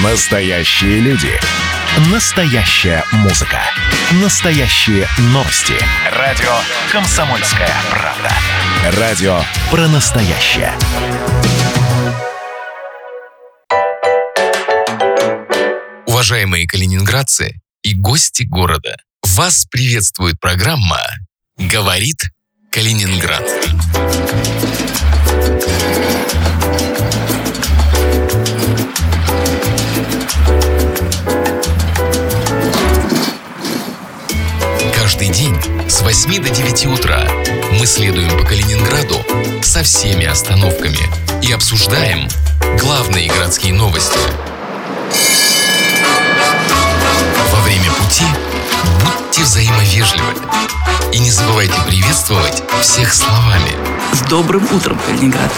Настоящие люди. Настоящая музыка. Настоящие новости. Радио «Комсомольская правда». Радио про настоящее. Уважаемые калининградцы и гости города, вас приветствует программа «Говорит Калининград». Каждый день с 8 до 9 утра мы следуем по Калининграду со всеми остановками и обсуждаем главные городские новости. Во время пути будьте взаимовежливы и не забывайте приветствовать всех словами. С добрым утром, Калининград!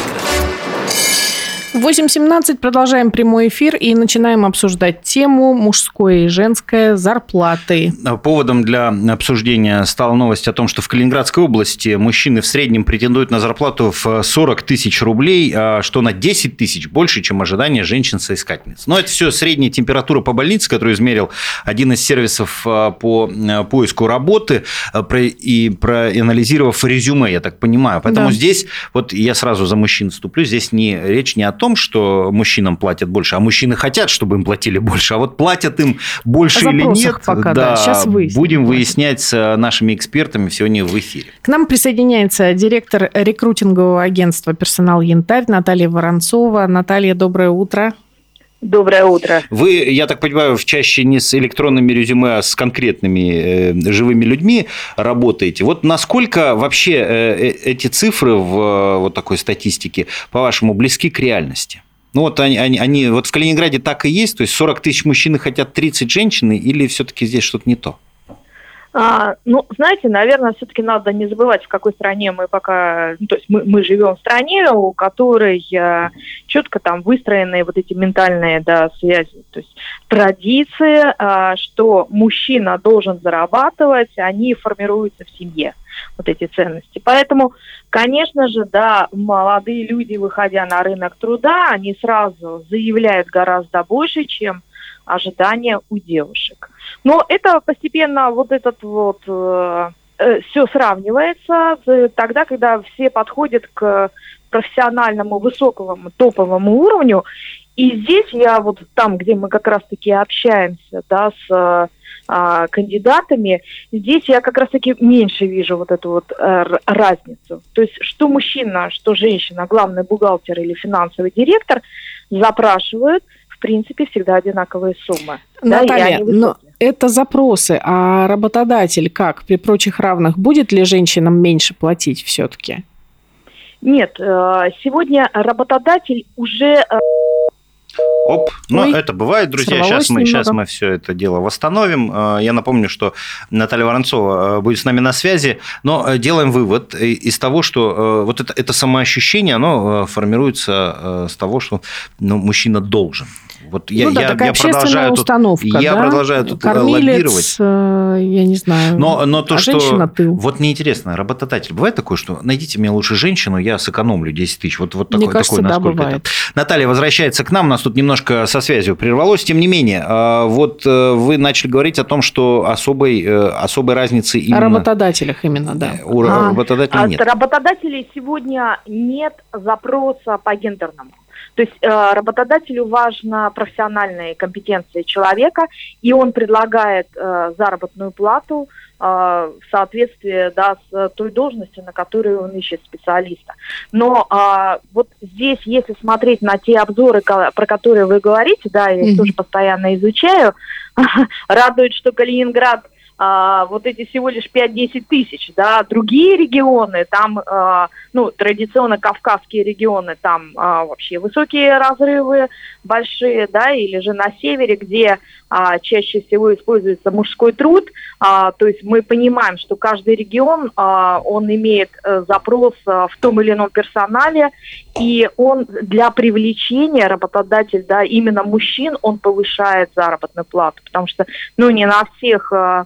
8:17, продолжаем прямой эфир и начинаем обсуждать тему «Мужское и женское зарплаты». Поводом для обсуждения стала новость о том, что в Калининградской области мужчины в среднем претендуют на зарплату в 40 тысяч рублей, что на 10 тысяч больше, чем ожидания женщин-соискательниц. Но это все средняя температура по больнице, которую измерил один из сервисов по поиску работы, проанализировав резюме, я так понимаю. Поэтому здесь, вот я сразу за мужчин вступлю, здесь речь не о том, что мужчинам платят больше, а мужчины хотят, чтобы им платили больше. А вот платят им больше или нет, пока, сейчас будем выяснять с нашими экспертами сегодня в эфире. К нам присоединяется директор рекрутингового агентства «Персонал Янтарь» Наталья Воронцова. Наталья, доброе утро. Доброе утро. Вы, я так понимаю, чаще не с электронными резюме, а с конкретными живыми людьми работаете. Вот насколько вообще эти цифры в вот такой статистике, по-вашему, близки к реальности? Ну, вот они вот в Калининграде так и есть? То есть 40 тысяч мужчин хотят 30 женщин, или все-таки здесь что-то не то? Знаете, наверное, все-таки надо не забывать, в какой стране мы пока... то есть мы живем в стране, у которой четко там выстроены вот эти ментальные связи. То есть традиции, что мужчина должен зарабатывать, они формируются в семье, вот эти ценности. Поэтому, конечно же, молодые люди, выходя на рынок труда, они сразу заявляют гораздо больше, чем ожидания у девушек. Но это постепенно все сравнивается тогда, когда все подходят к профессиональному высокому топовому уровню. И здесь я там, где мы как раз-таки общаемся, с кандидатами, здесь я как раз-таки меньше вижу эту разницу. То есть что мужчина, что женщина, главный бухгалтер или финансовый директор запрашивают, в принципе, всегда одинаковые суммы. Наталья, но это запросы, а работодатель как? При прочих равных будет ли женщинам меньше платить все-таки? Нет, сегодня работодатель уже... Это бывает, друзья. Сейчас мы все это дело восстановим. Я напомню, что Наталья Воронцова будет с нами на связи, но делаем вывод из того, что вот это самоощущение, оно формируется с того, что мужчина должен. Вот я продолжаю тут лоббировать. Я не знаю. Но то, что женщина ты. Вот мне интересно, работодатель, бывает такое, что найдите мне лучше женщину, я сэкономлю 10 тысяч. Вот мне кажется, такой, насколько бывает. Это. Наталья возвращается к нам, у нас тут немножко со связью прервалось. Тем не менее, вот вы начали говорить о том, что особой разницы именно... О работодателях именно, да. У работодателей нет. От работодателей сегодня нет запроса по гендерному. То есть работодателю важна профессиональная компетенция человека, и он предлагает заработную плату в соответствии с той должностью, на которую он ищет специалиста. Но вот здесь, если смотреть на те обзоры, про которые вы говорите, я их тоже постоянно изучаю, радует, что Калининград эти всего лишь 5-10 тысяч, другие регионы, там, традиционно кавказские регионы, там вообще высокие разрывы большие, или же на севере, где чаще всего используется мужской труд, то есть мы понимаем, что каждый регион, он имеет запрос в том или ином персонале, и он для привлечения работодатель, именно мужчин, он повышает заработную плату, потому что, не на всех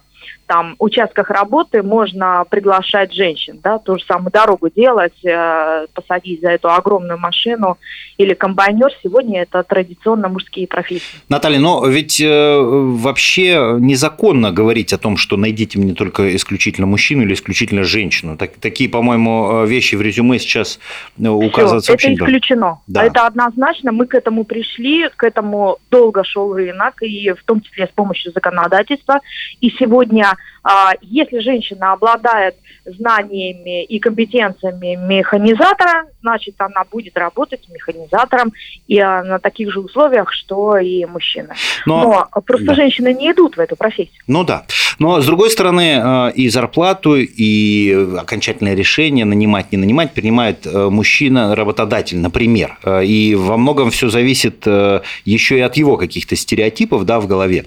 там участках работы можно приглашать женщин, да, ту же самую дорогу делать, посадить за эту огромную машину или комбайнер. Сегодня это традиционно мужские профессии. Наталья, но ведь вообще незаконно говорить о том, что найдите мне только исключительно мужчину или исключительно женщину. Такие, по-моему, вещи в резюме сейчас указываются вообще. Это исключено. Да. Это однозначно. Мы к этому пришли, к этому долго шел рынок, и в том числе с помощью законодательства. И сегодня, если женщина обладает знаниями и компетенциями механизатора, значит, она будет работать механизатором и на таких же условиях, что и мужчина. Но просто женщины не идут в эту профессию. Ну да. Но, с другой стороны, и зарплату, и окончательное решение нанимать, не нанимать принимает мужчина, работодатель, например. И во многом все зависит еще и от его каких-то стереотипов, да, в голове.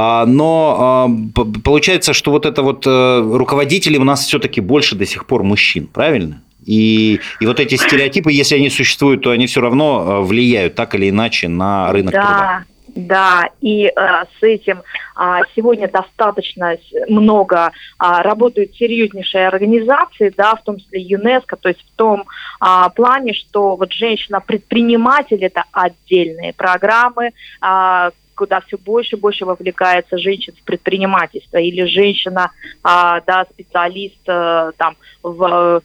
Но получается, что вот это вот руководители у нас все-таки больше до сих пор мужчин, правильно? И вот эти стереотипы, если они существуют, то они все равно влияют так или иначе на рынок труда. Да, и с этим сегодня достаточно много работают серьезнейшие организации, да, в том числе ЮНЕСКО, то есть в том плане, что вот женщина-предприниматель – это отдельные программы, куда все больше и больше вовлекается женщин в предпринимательство, или женщина, да, специалист там в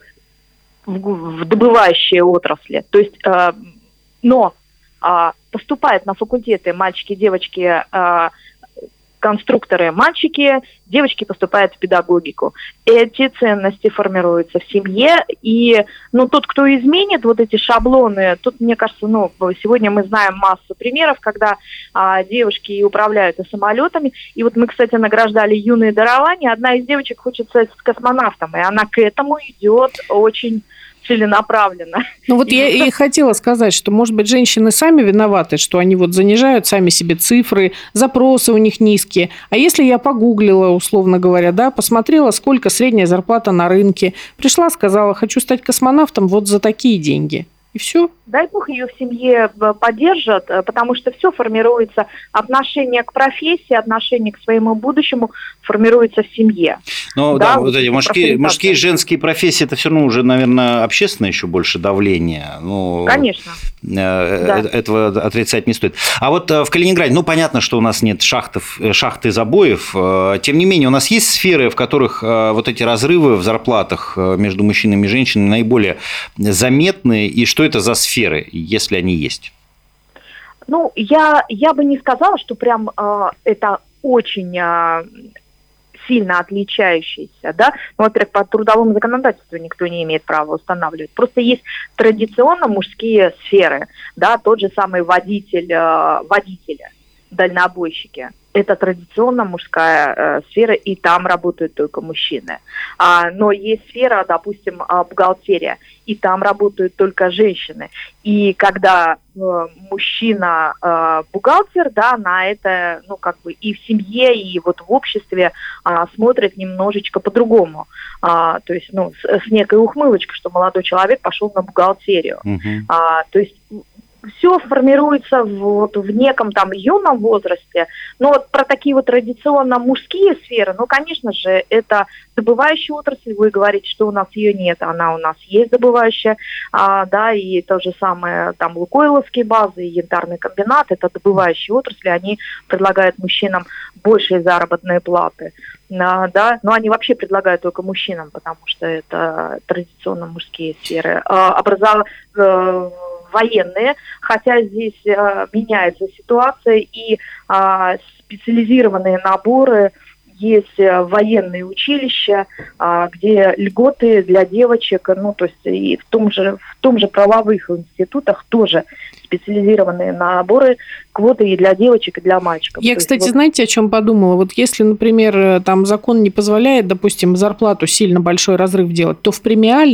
добывающей отрасли. То есть, но поступают на факультеты мальчики, девочки, конструкторы мальчики, девочки поступают в педагогику. Эти ценности формируются в семье, и тот, кто изменит вот эти шаблоны, тут, мне кажется, сегодня мы знаем массу примеров, когда девушки управляют и самолетами, и вот мы, кстати, награждали юные дарования, одна из девочек хочет стать космонавтом, и она к этому идет очень целенаправленно. Вот я и хотела сказать, что, может быть, женщины сами виноваты, что они вот занижают сами себе цифры, запросы у них низкие. А если я погуглила, условно говоря, да, посмотрела, сколько средняя зарплата на рынке, пришла, сказала, хочу стать космонавтом вот за такие деньги. И все. Дай бог ее в семье поддержат, потому что все формируется, отношение к профессии, отношение к своему будущему формируется в семье. Ну да, вот эти мужские и женские профессии, это все равно уже, наверное, общественное еще больше давление. Конечно. Этого отрицать не стоит. А вот в Калининграде, понятно, что у нас нет шахт и забоев, тем не менее, у нас есть сферы, в которых вот эти разрывы в зарплатах между мужчинами и женщинами наиболее заметны, и что это за сферы, если они есть? Я бы не сказала, что прям это очень сильно отличающиеся, да. Во-первых, по трудовому законодательству никто не имеет права устанавливать. Просто есть традиционно мужские сферы, да, тот же самый водители, дальнобойщики. Это традиционно мужская сфера, и там работают только мужчины. Но есть сфера, допустим, бухгалтерия, и там работают только женщины. И когда мужчина бухгалтер, да, на это, и в семье, и вот в обществе смотрят немножечко по-другому. То есть, с некой ухмылочкой, что молодой человек пошел на бухгалтерию. То есть все формируется в неком там юном возрасте. Но вот про такие вот традиционно мужские сферы, конечно же, это добывающая отрасль. Вы говорите, что у нас ее нет, она у нас есть добывающая, да, и то же самое там лукойловские базы, янтарный комбинат, это добывающие отрасли, они предлагают мужчинам большие заработные платы. Да, но они вообще предлагают только мужчинам, потому что это традиционно мужские сферы. Военные, хотя здесь меняется ситуация, и специализированные наборы, есть военные училища, где льготы для девочек, то есть и в том же правовых институтах тоже специализированные наборы, квоты и для девочек, и для мальчиков. Я, кстати, знаете, о чем подумала? Вот если, например, там закон не позволяет, допустим, зарплату сильно большой разрыв делать, то в премиальных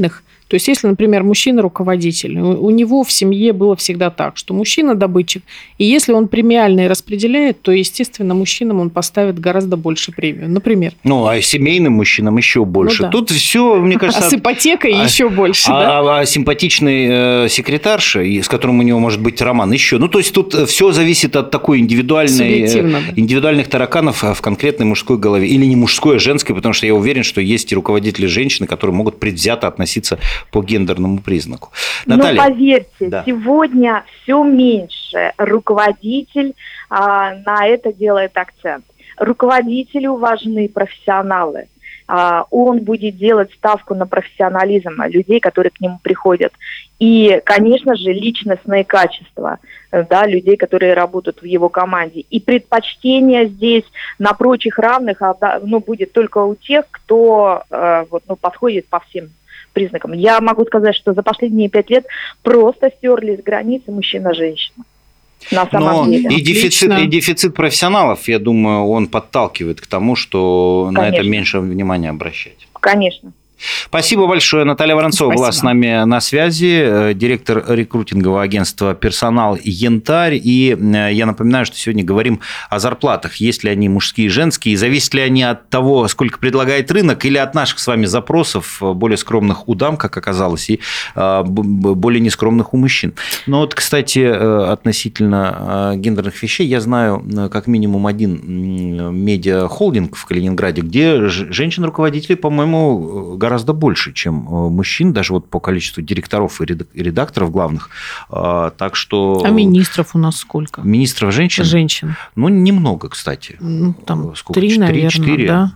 То есть, если, например, мужчина руководитель, у него в семье было всегда так, что мужчина добытчик, и если он премиальные распределяет, то, естественно, мужчинам он поставит гораздо больше премию. Например. Ну, а семейным мужчинам еще больше. Ну, да. Тут все, мне кажется... А с ипотекой еще больше, да? А симпатичный секретарша, с которым у него может быть роман, еще. Ну, то есть, тут все зависит от такой индивидуальных тараканов в конкретной мужской голове. Или не мужской, а женской, потому что я уверен, что есть и руководители женщины, которые могут предвзято относиться по гендерному признаку. Наталья. Но поверьте, сегодня все меньше руководитель на это делает акцент. Руководителю важны профессионалы. Он будет делать ставку на профессионализм людей, которые к нему приходят. И, конечно же, личностные качества, да, людей, которые работают в его команде. И предпочтение здесь на прочих равных будет только у тех, кто подходит по всем признакам. Я могу сказать, что за последние 5 лет просто стерлись границы мужчина-женщина. На самом деле. И дефицит профессионалов, я думаю, он подталкивает к тому, что на это меньше внимания обращать. Конечно. Спасибо большое. Наталья Воронцова была с нами на связи, директор рекрутингового агентства «Персонал Янтарь». И я напоминаю, что сегодня говорим о зарплатах. Есть ли они мужские и женские, и зависят ли они от того, сколько предлагает рынок, или от наших с вами запросов, более скромных у дам, как оказалось, и более нескромных у мужчин. Но вот, кстати, относительно гендерных вещей, я знаю как минимум один медиахолдинг в Калининграде, где женщин-руководителей, по-моему, гораздо больше, чем мужчин, даже вот по количеству директоров и редакторов главных. Так что... А министров у нас сколько? Министров женщин? Женщин. Ну, немного, кстати. Ну, там сколько? 3, наверное, 4? Да?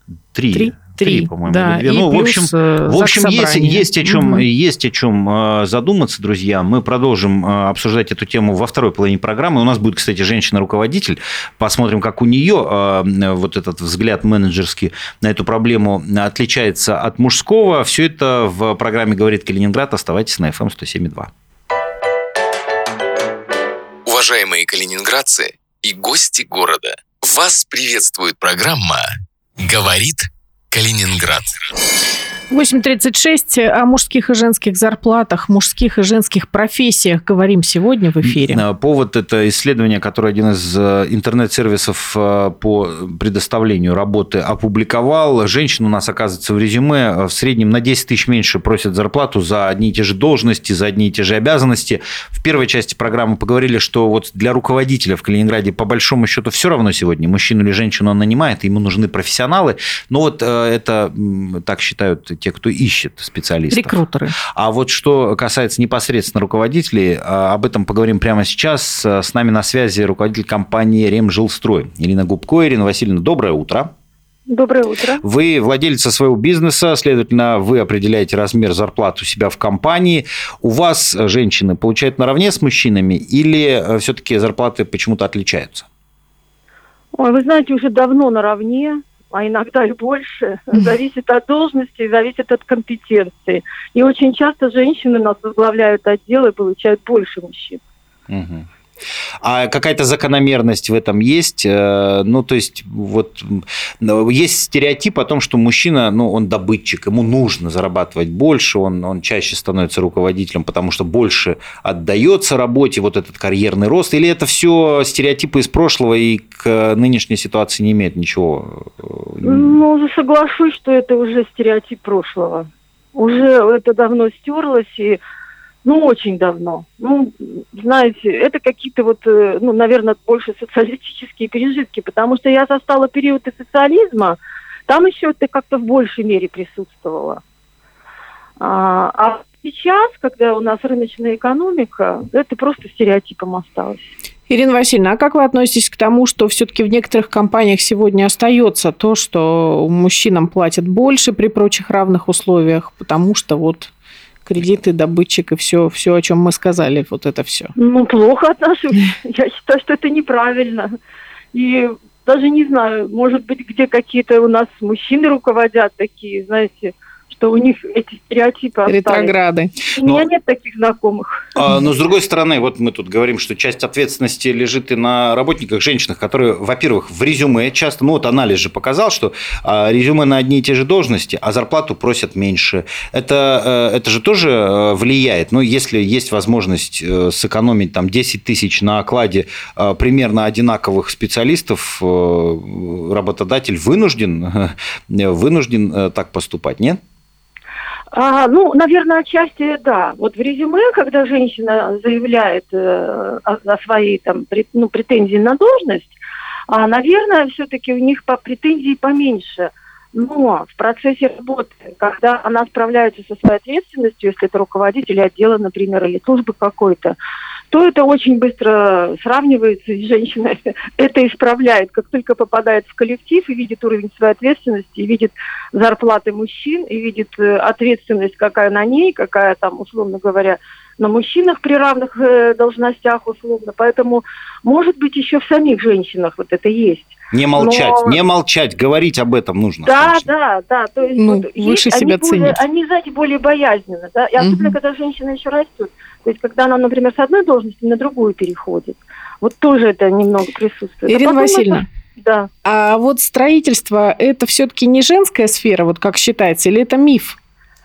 3, по-моему. Да, ну, в общем есть о чем задуматься, друзья. Мы продолжим обсуждать эту тему во второй половине программы. У нас будет, кстати, женщина-руководитель. Посмотрим, как у нее вот этот взгляд менеджерский на эту проблему отличается от мужского. Все это в программе «Говорит Калининград». Оставайтесь на FM 107,2. Уважаемые калининградцы и гости города, вас приветствует программа «Говорит Калининград». 8:36. О мужских и женских зарплатах, мужских и женских профессиях говорим сегодня в эфире. Повод – это исследование, которое один из интернет-сервисов по предоставлению работы опубликовал. Женщин у нас, оказывается, в резюме в среднем на 10 тысяч меньше просят зарплату за одни и те же должности, за одни и те же обязанности. В первой части программы поговорили, что вот для руководителя в Калининграде по большому счету все равно сегодня, мужчину или женщину он нанимает, ему нужны профессионалы. Но вот это так считают те, кто ищет специалистов. Рекрутеры. А вот что касается непосредственно руководителей, об этом поговорим прямо сейчас. С нами на связи руководитель компании «Ремжилстрой» Ирина Губко. Ирина Васильевна, доброе утро. Доброе утро. Вы владелица своего бизнеса, следовательно, вы определяете размер зарплат у себя в компании. У вас женщины получают наравне с мужчинами или все-таки зарплаты почему-то отличаются? Ой, вы знаете, уже давно наравне, а иногда и больше. Зависит от должности, зависит от компетенции. И очень часто женщины у нас возглавляют отделы и получают больше мужчин. Угу. А какая-то закономерность в этом есть? Ну, то есть, вот есть стереотип о том, что мужчина, он добытчик, ему нужно зарабатывать больше, он чаще становится руководителем, потому что больше отдается работе, вот этот карьерный рост, или это все стереотипы из прошлого и к нынешней ситуации не имеет ничего? Ну, соглашусь, что это уже стереотип прошлого. Уже это давно стерлось, и очень давно. Знаете, это какие-то наверное, больше социалистические пережитки, потому что я застала период и социализма, там еще это как-то в большей мере присутствовало. А сейчас, когда у нас рыночная экономика, это просто стереотипом осталось. Ирина Васильевна, а как вы относитесь к тому, что все-таки в некоторых компаниях сегодня остается то, что мужчинам платят больше при прочих равных условиях, потому что кредиты, добытчик и все, о чем мы сказали, вот это все. Плохо отношусь. Я считаю, что это неправильно. И даже не знаю, может быть, где какие-то у нас мужчины руководят такие, знаете, что у них эти стереотипы остались. Ретрограды. У меня нет таких знакомых. Но, с другой стороны, вот мы тут говорим, что часть ответственности лежит и на работниках, женщинах, которые, во-первых, в резюме часто, ну вот анализ же показал, что резюме на одни и те же должности, а зарплату просят меньше. Это же тоже влияет. Ну, если есть возможность сэкономить там 10 тысяч на окладе примерно одинаковых специалистов, работодатель вынужден так поступать, нет? Ну, наверное, отчасти да. Вот в резюме, когда женщина заявляет о своей там, претензии на должность, наверное, все-таки у них претензий поменьше. Но в процессе работы, когда она справляется со своей ответственностью, если это руководитель отдела, например, или службы какой-то, то это очень быстро сравнивается, и женщина это исправляет. Как только попадает в коллектив и видит уровень своей ответственности, и видит зарплаты мужчин, и видит ответственность, какая на ней, какая там, условно говоря, на мужчинах при равных должностях, условно. Поэтому, может быть, еще в самих женщинах вот это есть. Не молчать, говорить об этом нужно. Да. То есть, выше себя ценить. Они, знаете, более болезненно. Да? И особенно, когда женщина еще растет. То есть, когда она, например, с одной должности на другую переходит. Вот тоже это немного присутствует. Irina Васильевна, да. А вот строительство – это все-таки не женская сфера, вот как считается, или это миф?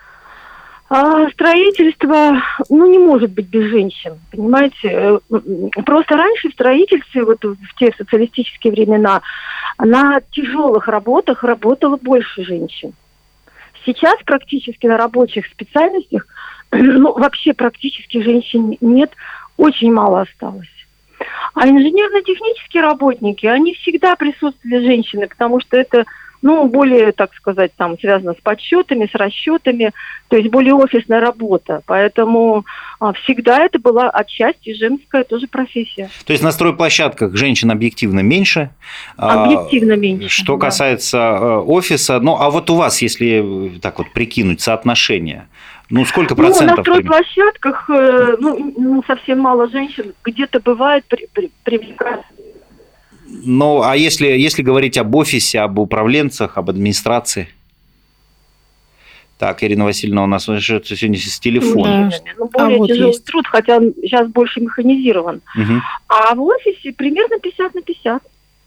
Строительство, не может быть без женщин, понимаете? Просто раньше в строительстве, вот в те социалистические времена, на тяжелых работах работало больше женщин. Сейчас практически на рабочих специальностях, вообще практически женщин нет, очень мало осталось. А инженерно-технические работники, они всегда присутствовали женщины, потому что это более, так сказать, там связано с подсчетами, с расчетами, то есть более офисная работа. Поэтому всегда это была отчасти женская тоже профессия. То есть на стройплощадках женщин объективно меньше. Объективно меньше. Что касается офиса, а вот у вас, если так вот прикинуть соотношение, сколько процентов? На стройплощадках совсем мало женщин, где-то бывает привлекать. А если говорить об офисе, об управленцах, об администрации? Так, Ирина Васильевна у нас сегодня с телефона. Более тяжелый труд, хотя он сейчас больше механизирован. Угу. А в офисе примерно 50 на 50.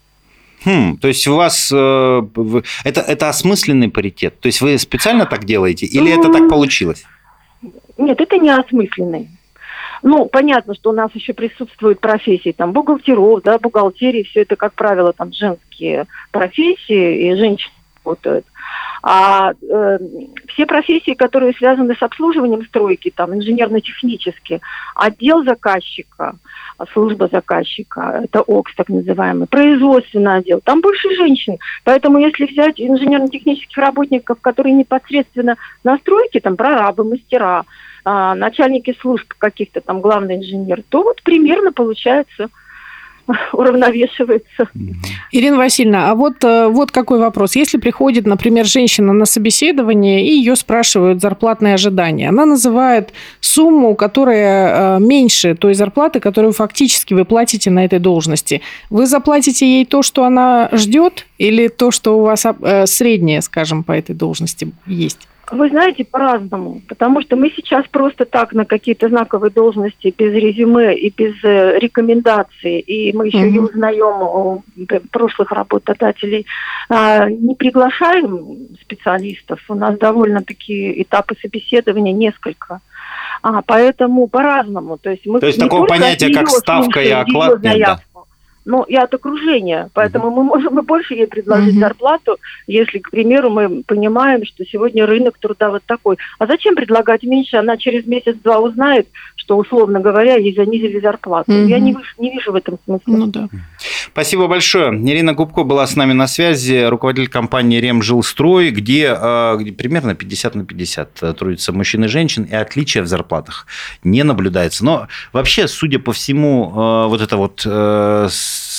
То есть у вас это осмысленный паритет? То есть вы специально так делаете или это так получилось? Нет, это не осмысленный. Понятно, что у нас еще присутствуют профессии, там, бухгалтеров, да, бухгалтерии, все это, как правило, там, женские профессии, и женщины работают. А все профессии, которые связаны с обслуживанием стройки, там, инженерно-технические, отдел заказчика, служба заказчика, это ОКС так называемый, производственный отдел, там больше женщин. Поэтому если взять инженерно-технических работников, которые непосредственно на стройке, там, прорабы, мастера, начальники служб каких-то там, главный инженер, то вот примерно получается уравновешивается. Ирина Васильевна, а вот какой вопрос. Если приходит, например, женщина на собеседование, и ее спрашивают зарплатные ожидания, она называет сумму, которая меньше той зарплаты, которую фактически вы платите на этой должности. Вы заплатите ей то, что она ждет, или то, что у вас среднее, скажем, по этой должности есть? Вы знаете, по-разному, потому что мы сейчас просто так на какие-то знаковые должности без резюме и без рекомендаций, и мы еще не узнаем у прошлых работодателей, не приглашаем специалистов. У нас довольно такие этапы собеседования несколько. Поэтому по-разному. То есть такое понятие, как ставка и оклад, нет, да? И от окружения. Поэтому мы можем и больше ей предложить зарплату, если, к примеру, мы понимаем, что сегодня рынок труда вот такой. А зачем предлагать меньше? Она через месяц-два узнает, что, условно говоря, ей занизили зарплату. Я не вижу в этом смысла. Да. Спасибо большое. Ирина Губко была с нами на связи, руководитель компании «Ремжилстрой», где примерно 50 на 50 трудятся мужчин и женщин, и отличия в зарплатах не наблюдается. Но вообще, судя по всему, вот это вот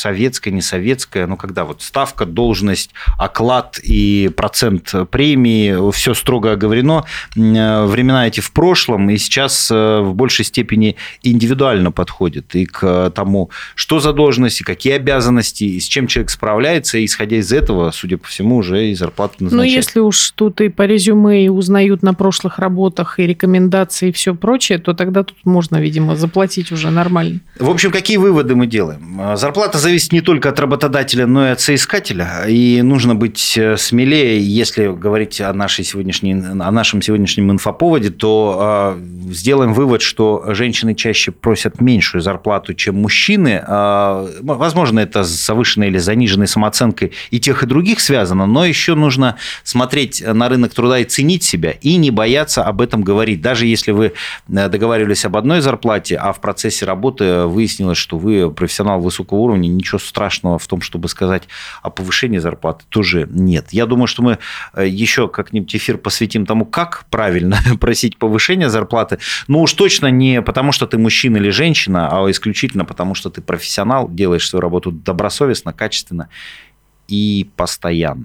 советская, не советская, когда вот ставка, должность, оклад и процент премии, все строго оговорено. Времена эти в прошлом, и сейчас в большей степени индивидуально подходят и к тому, что за должность, и какие обязанности, и с чем человек справляется, и, исходя из этого, судя по всему, уже и зарплату назначают. Если уж тут и по резюме и узнают на прошлых работах, и рекомендации, и все прочее, то тогда тут можно, видимо, заплатить уже нормально. В общем, какие выводы мы делаем? Зарплата зависит не только от работодателя, но и от соискателя, и нужно быть смелее. Если говорить о нашем сегодняшнем инфоповоде, то сделаем вывод, что женщины чаще просят меньшую зарплату, чем мужчины. Возможно, это с завышенной или заниженной самооценкой и тех, и других связано, но еще нужно смотреть на рынок труда и ценить себя, и не бояться об этом говорить. Даже если вы договаривались об одной зарплате, а в процессе работы выяснилось, что вы профессионал высокого уровня, ничего страшного в том, чтобы сказать о повышении зарплаты, тоже нет. Я думаю, что мы еще как-нибудь эфир посвятим тому, как правильно просить повышения зарплаты. Но уж точно не потому, что ты мужчина или женщина, а исключительно потому, что ты профессионал, делаешь свою работу добросовестно, качественно и постоянно.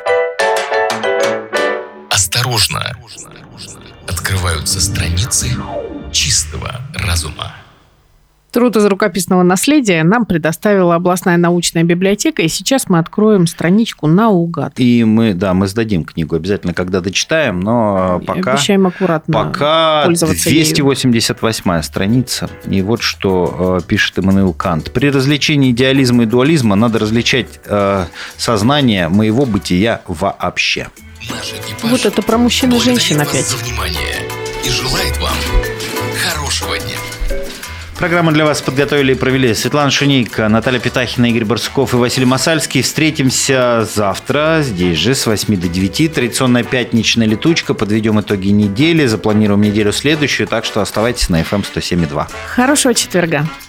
Осторожно! Открываются страницы чистого разума. Труд из рукописного наследия нам предоставила областная научная библиотека, и сейчас мы откроем страничку наугад. И мы сдадим книгу обязательно, когда дочитаем, но пока... Обещаем аккуратно пользоваться 288-я страница. И вот что пишет Иммануил Кант. При развлечении идеализма и дуализма надо различать сознание моего бытия вообще. Вот это про мужчин и женщин опять. За внимание и желает вам хорошего дня. Программу для вас подготовили и провели Светлана Шунейко, Наталья Пятахина, Игорь Барсуков и Василий Масальский. Встретимся завтра здесь же с 8 до 9. Традиционная пятничная летучка. Подведем итоги недели, запланируем неделю следующую. Так что оставайтесь на FM 107.2. Хорошего четверга.